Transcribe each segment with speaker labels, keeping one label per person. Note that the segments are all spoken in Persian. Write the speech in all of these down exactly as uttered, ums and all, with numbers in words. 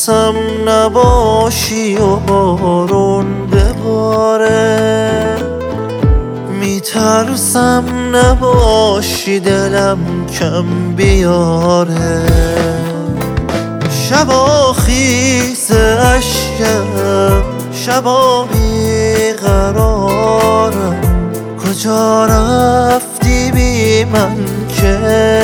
Speaker 1: میترسم نباشی و بارون بباره، میترسم نباشی دلم کم بیاره. شبا خیز اشکم، شبا بیقرارم، کجا رفتی بی من که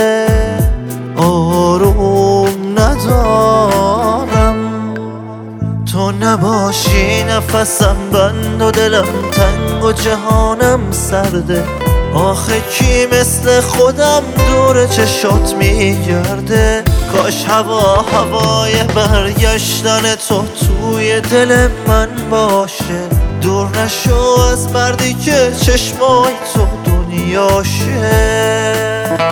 Speaker 1: آروم ندارم. تو نباشی نفسم بند و دلم تنگ و جهانم سرده. آخه کی مثل خودم دور چشات میگرده؟ کاش هوا هوای برگشتن تو توی دل من باشه. دور نشو از مردی که چشمای تو دنیاشه.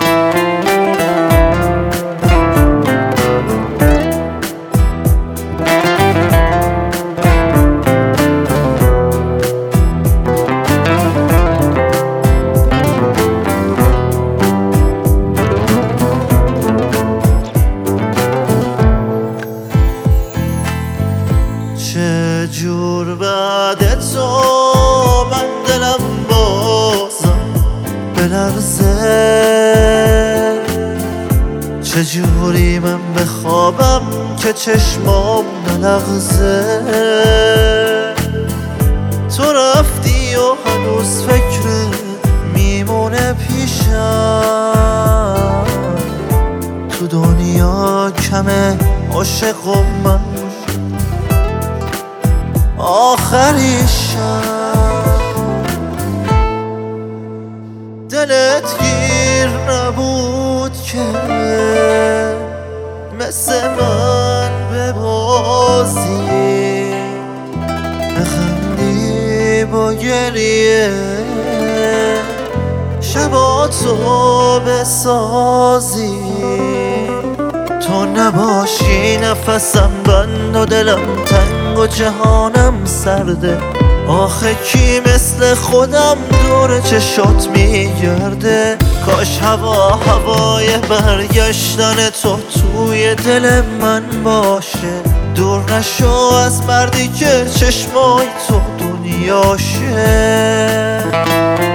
Speaker 1: چه جور بعد تو من دلم بازم بلرزه، چه جوری من بخوابم که چشمام نلغزه. تو رفتی و هنوز فکر میمونه پیشم. تو دنیا کمه عاشقم من آخریشم. دلت گیر نبود که مثل من ببازی، بخندی با گریه، شبا تو بسازی. تو نباشی نفسم بند و دلم تنگ و جهانم سرده. آخه کی مثل خودم دور چشات میگرده؟ کاش هوا هوای برگشتن تو توی دل من باشه. دور نشو از مردی که چشمای تو دنیاشه.